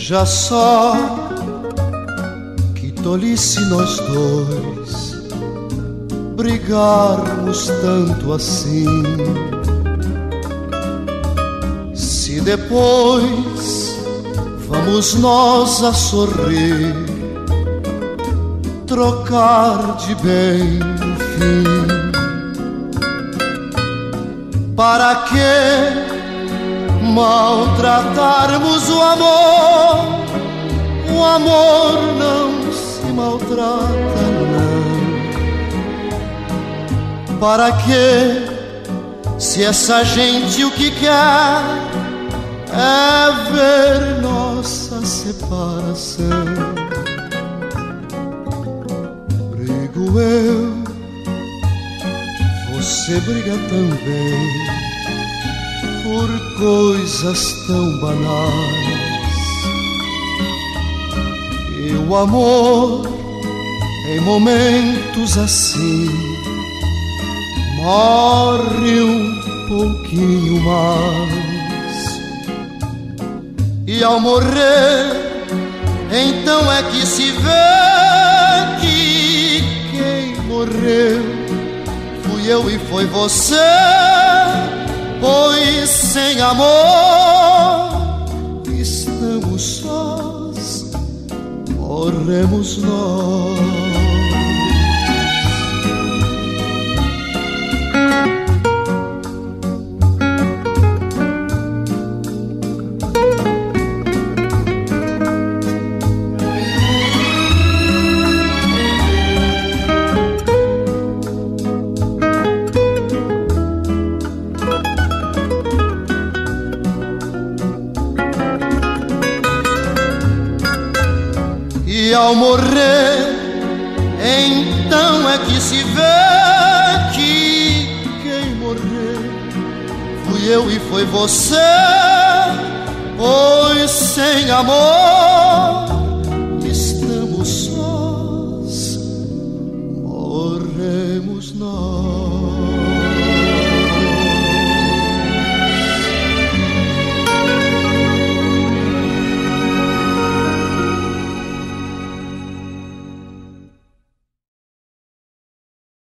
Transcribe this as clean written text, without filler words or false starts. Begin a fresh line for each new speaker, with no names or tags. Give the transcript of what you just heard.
Veja só que tolice nós dois brigarmos tanto assim. Se depois vamos nós a sorrir, trocar de bem no fim. Para que maltratarmos o amor? O amor não se maltrata, não. Para que, se essa gente o que quer é ver nossa separação? Brigo eu, você briga também, por coisas tão banais. E o amor, em momentos assim, morre um pouquinho mais. E ao morrer, então é que se vê que quem morreu fui eu e foi você. Pois sem amor estamos sós, morremos nós. E ao morrer, então é que se vê que quem morreu fui eu e foi você. Pois sem amor estamos sós, morremos nós.